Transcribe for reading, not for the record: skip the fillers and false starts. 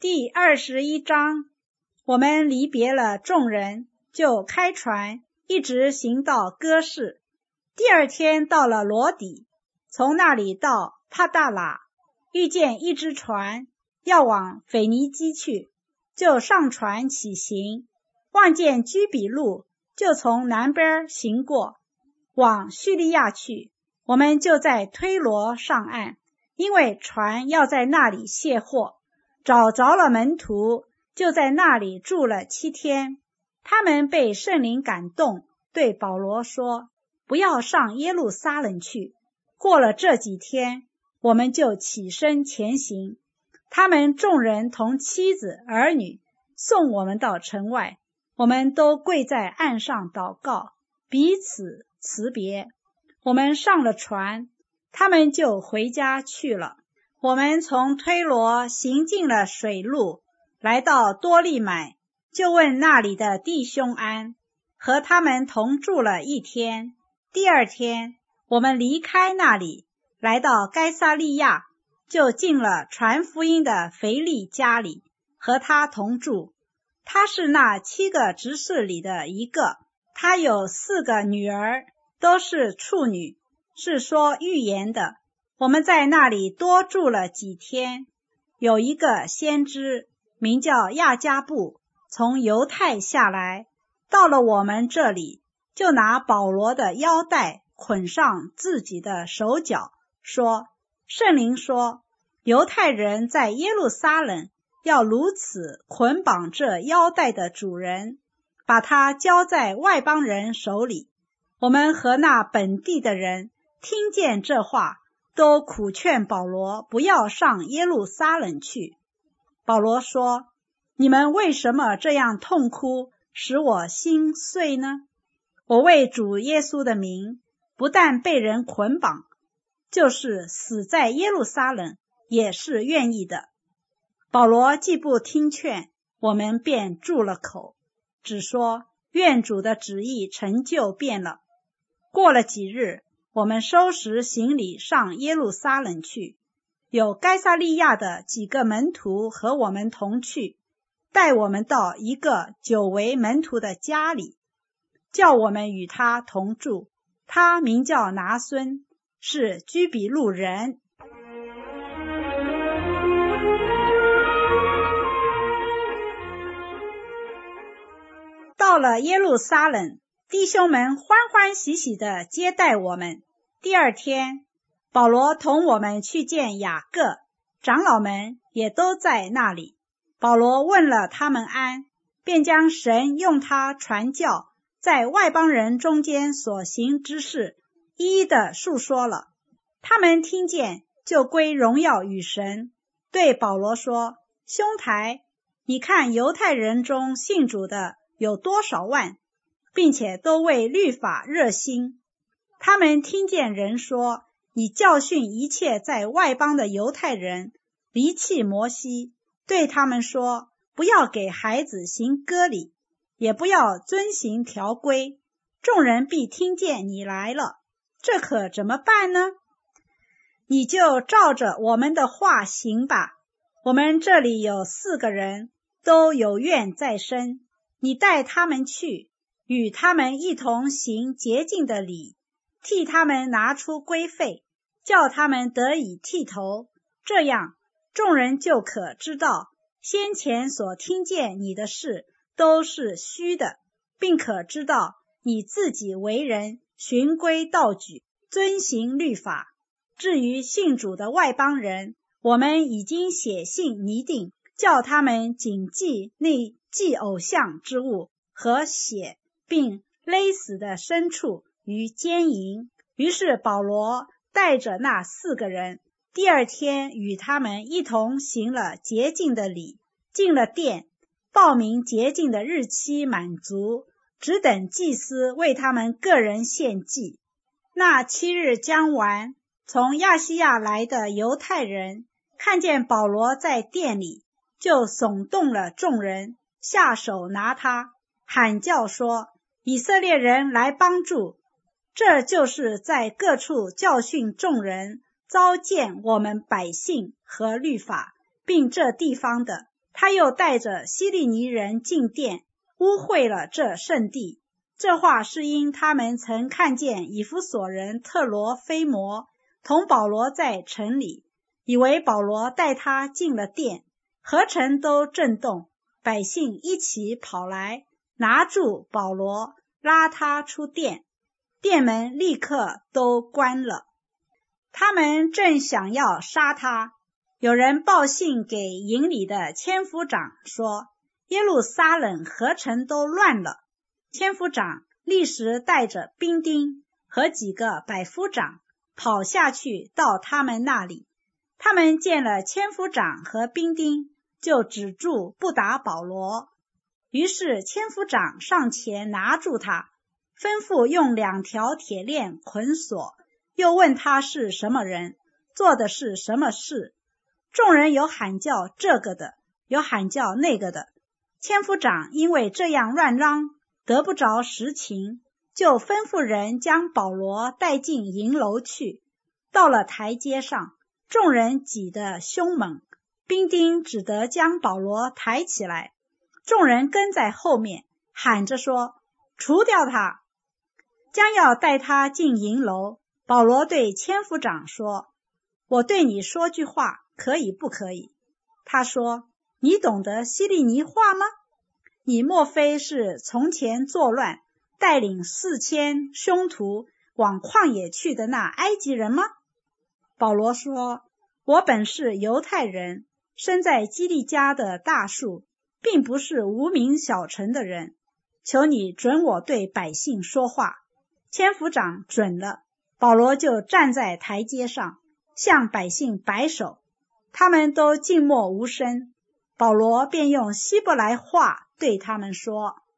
第21章，我们离别了众人，就开船，一直行到哥士。第二天到了罗底，从那里到帕大拉，遇见一只船，要往腓尼基去，就上船起行，望见居比路，就从南边行过，往叙利亚去。我们就在推罗上岸，因为船要在那里卸货。找着了门徒，就在那里住了7天。他们被圣灵感动，对保罗说，不要上耶路撒冷去。过了这几天，我们就起身前行。他们众人同妻子儿女送我们到城外，我们都跪在岸上祷告，彼此辞别。我们上了船，他们就回家去了。我们从推罗行进了水路，来到多利买，就问那里的弟兄安，和他们同住了1天。第二天，我们离开那里，来到该撒利亚，就进了传福音的腓力家里，和他同住。他是那7个执事里的一个，他有4个女儿，都是处女，是说预言的。我们在那里多住了几天。有一个先知名叫亚加布，从犹太下来，到了我们这里，就拿保罗的腰带捆上自己的手脚，说，圣灵说，犹太人在耶路撒冷要如此捆绑这腰带的主人，把他交在外邦人手里。我们和那本地的人听见这话，都苦劝保罗不要上耶路撒冷去。保罗说，你们为什么这样痛哭，使我心碎呢？我为主耶稣的名，不但被人捆绑，就是死在耶路撒冷也是愿意的。保罗既不听劝，我们便住了口，只说愿主的旨意成就便了。过了几日，我们收拾行李上耶路撒冷去，有该撒利亚的几个门徒和我们同去，带我们到一个久为门徒的家里，叫我们与他同住。他名叫拿孙，是居比路人。到了耶路撒冷，弟兄们欢欢喜喜地接待我们。第二天，保罗同我们去见雅各，长老们也都在那里。保罗问了他们安，便将神用他传教在外邦人中间所行之事一一的述说了。他们听见，就归荣耀与神，对保罗说，兄台，你看犹太人中信主的有多少万，并且都为律法热心。他们听见人说，你教训一切在外邦的犹太人离弃摩西，对他们说，不要给孩子行割礼，也不要遵行条规。众人必听见你来了，这可怎么办呢？你就照着我们的话行吧。我们这里有4个人，都有怨在身，你带他们去，与他们一同行洁净的礼，替他们拿出规费，叫他们得以剃头。这样，众人就可知道先前所听见你的事都是虚的，并可知道你自己为人循规蹈矩，遵行律法。至于信主的外邦人，我们已经写信拟定，叫他们谨记那祭偶像之物和血，并勒死的牲畜于奸淫。于是保罗带着那4个人，第二天与他们一同行了洁净的礼，进了殿，报明洁净的日期满足，只等祭司为他们个人献祭。那7日将完，从亚细亚来的犹太人看见保罗在殿里，就耸动了众人，下手拿他，喊叫说，以色列人来帮助。这就是在各处教训众人，糟践我们百姓和律法，并这地方的。 他又带着希利尼人进殿，污秽了这圣地。这话是因他们曾看见以弗所人特罗菲摩同保罗在城里，以为保罗带他进了殿，合城都震动，百姓一起跑来，拿住保罗，拉他出殿，殿门立刻都关了。他们正想要杀他，有人报信给营里的千夫长说，耶路撒冷合城都乱了。千夫长立时带着兵丁和几个百夫长跑下去到他们那里。他们见了千夫长和兵丁，就止住不打保罗。于是千夫长上前拿住他，吩咐用2条铁链捆锁，又问他是什么人，做的是什么事。众人有喊叫这个的，有喊叫那个的。千夫长因为这样乱嚷，得不着实情，就吩咐人将保罗带进营楼去。到了台阶上，众人挤得凶猛，兵丁只得将保罗抬起来，众人跟在后面，喊着说，除掉他。将要带他进营楼，保罗对千夫长说，我对你说句话，可以不可以？他说，你懂得希利尼话吗？你莫非是从前作乱，带领4000凶徒往旷野去的那埃及人吗？保罗说，我本是犹太人，生在基利家的大树，并不是无名小城的人，求你准我对百姓说话。千夫长准了，保罗就站在台阶上，向百姓摆手，他们都静默无声。保罗便用希伯来话对他们说，